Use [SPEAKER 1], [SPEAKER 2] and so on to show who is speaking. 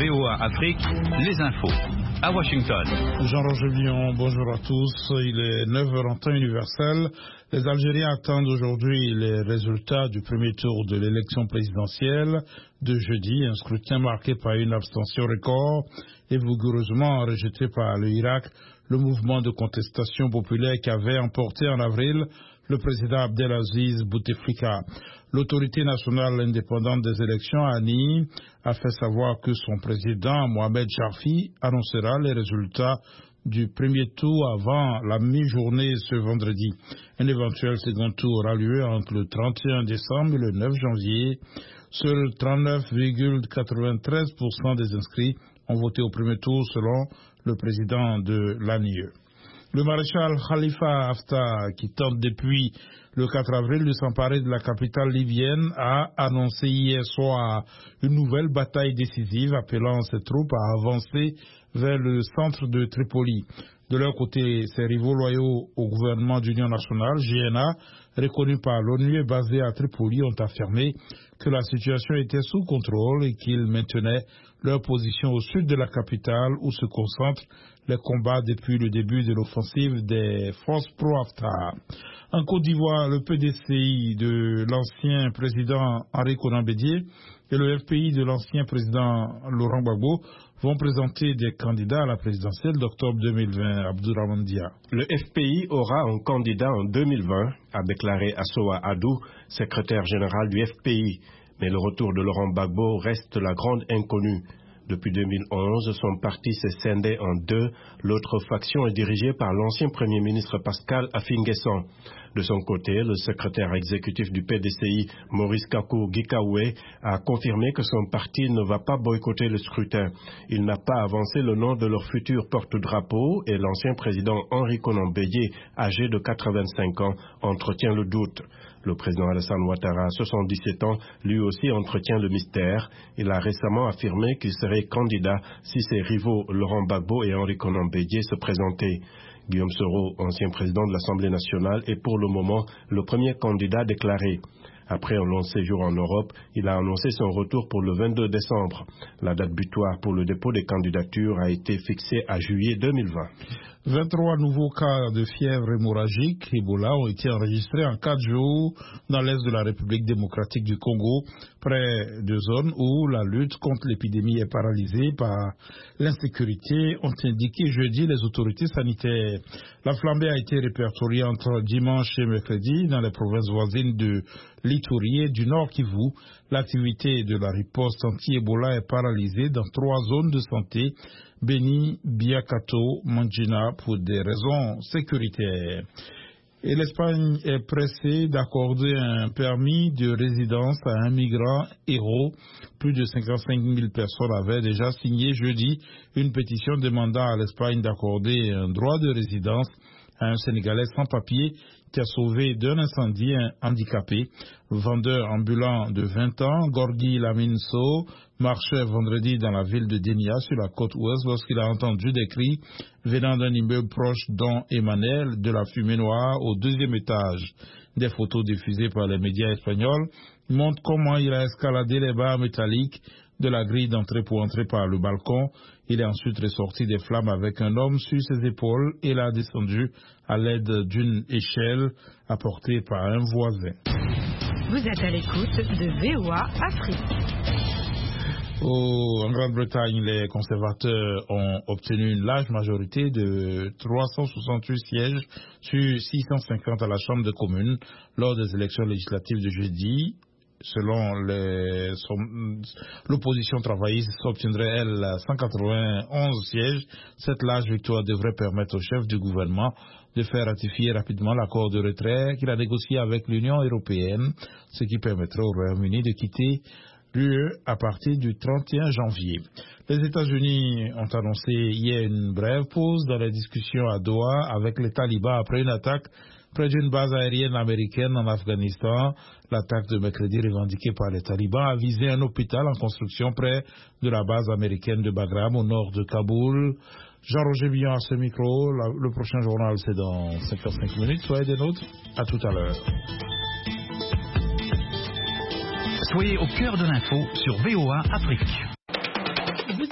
[SPEAKER 1] VOA Afrique, les infos. À Washington.
[SPEAKER 2] Jean-Roger Villon, bonjour à tous. Il est 9h en temps universel. Les Algériens attendent aujourd'hui les résultats du premier tour de l'élection présidentielle de jeudi, un scrutin marqué par une abstention record et vigoureusement rejeté par le Irak, le mouvement de contestation populaire qui avait emporté en avril le président Abdelaziz Bouteflika. L'autorité nationale indépendante des élections, ANI, a fait savoir que son président, Mohamed Charfi, annoncera les résultats du premier tour avant la mi-journée ce vendredi. Un éventuel second tour aura lieu entre le 31 décembre et le 9 janvier. Seuls 39,93% des inscrits ont voté au premier tour selon le président de l'ANIE. Le maréchal Khalifa Haftar, qui tente depuis le 4 avril de s'emparer de la capitale libyenne, a annoncé hier soir une nouvelle bataille décisive appelant ses troupes à avancer vers le centre de Tripoli. De leur côté, ses rivaux loyaux au gouvernement d'union nationale, GNA, reconnu par l'ONU et basé à Tripoli, ont affirmé que la situation était sous contrôle et qu'ils maintenaient leur position au sud de la capitale où se concentrent les combats depuis le début de l'offensive des forces pro-Haftar. En Côte d'Ivoire, le PDCI de l'ancien président Henri Konan Bédié et le FPI de l'ancien président Laurent Gbagbo vont présenter des candidats à la présidentielle d'octobre 2020. Abdourahmane Dia.
[SPEAKER 3] Le FPI aura un candidat en 2020, a déclaré Assoa Adou, secrétaire général du FPI. Mais le retour de Laurent Gbagbo reste la grande inconnue. Depuis 2011, son parti s'est scindé en deux. L'autre faction est dirigée par l'ancien Premier ministre Pascal Affi-N'Guessan. De son côté, le secrétaire exécutif du PDCI, Maurice Kakou Gikaoué, a confirmé que son parti ne va pas boycotter le scrutin. Il n'a pas avancé le nom de leur futur porte-drapeau et l'ancien président Henri Konan Bédié, âgé de 85 ans, entretient le doute. Le président Alassane Ouattara, 77 ans, lui aussi entretient le mystère. Il a récemment affirmé qu'il serait candidat si ses rivaux Laurent Gbagbo et Henri Konan Bédié se présentaient. Guillaume Soro, ancien président de l'Assemblée nationale, est pour le moment le premier candidat déclaré. Après un long séjour en Europe, il a annoncé son retour pour le 22 décembre. La date butoir pour le dépôt des candidatures a été fixée à juillet 2020.
[SPEAKER 2] 23 nouveaux cas de fièvre hémorragique Ebola ont été enregistrés en 4 jours dans l'est de la République démocratique du Congo, près de zones où la lutte contre l'épidémie est paralysée par l'insécurité, ont indiqué jeudi les autorités sanitaires. La flambée a été répertoriée entre dimanche et mercredi dans les provinces voisines de l'Ituri et du Nord Kivu. L'activité de la riposte anti-Ebola est paralysée dans 3 zones de santé, Beni, Biakato, Mandjina, pour des raisons sécuritaires. Et l'Espagne est pressée d'accorder un permis de résidence à un migrant héros. Plus de 55 000 personnes avaient déjà signé jeudi une pétition demandant à l'Espagne d'accorder un droit de résidence à un Sénégalais sans papier qui a sauvé d'un incendie un handicapé. Vendeur ambulant de 20 ans, Gorgui Laminso, marchait vendredi dans la ville de Dénia sur la côte ouest lorsqu'il a entendu des cris venant d'un immeuble proche dont émanait de la fumée noire au 2e étage. Des photos diffusées par les médias espagnols montrent comment il a escaladé les barres métalliques de la grille d'entrée pour entrer par le balcon. Il est ensuite ressorti des flammes avec un homme sur ses épaules et l'a descendu à l'aide d'une échelle apportée par un voisin.
[SPEAKER 4] Vous êtes à l'écoute de VOA Afrique.
[SPEAKER 2] En Grande-Bretagne, les conservateurs ont obtenu une large majorité de 368 sièges sur 650 à la Chambre des communes lors des élections législatives de jeudi. Selon l'opposition travailliste, obtiendrait, elle, 191 sièges. Cette large victoire devrait permettre au chef du gouvernement de faire ratifier rapidement l'accord de retrait qu'il a négocié avec l'Union européenne, ce qui permettrait au Royaume-Uni de quitter l'UE à partir du 31 janvier. Les États-Unis ont annoncé hier une brève pause dans les discussions à Doha avec les talibans après une attaque près d'une base aérienne américaine en Afghanistan. L'attaque de mercredi revendiquée par les talibans a visé un hôpital en construction près de la base américaine de Bagram au nord de Kaboul. Jean-Roger Villon à ce micro. Le prochain journal, c'est dans 55 minutes. Soyez des nôtres. À tout à l'heure.
[SPEAKER 1] Soyez au cœur de l'info sur VOA Afrique.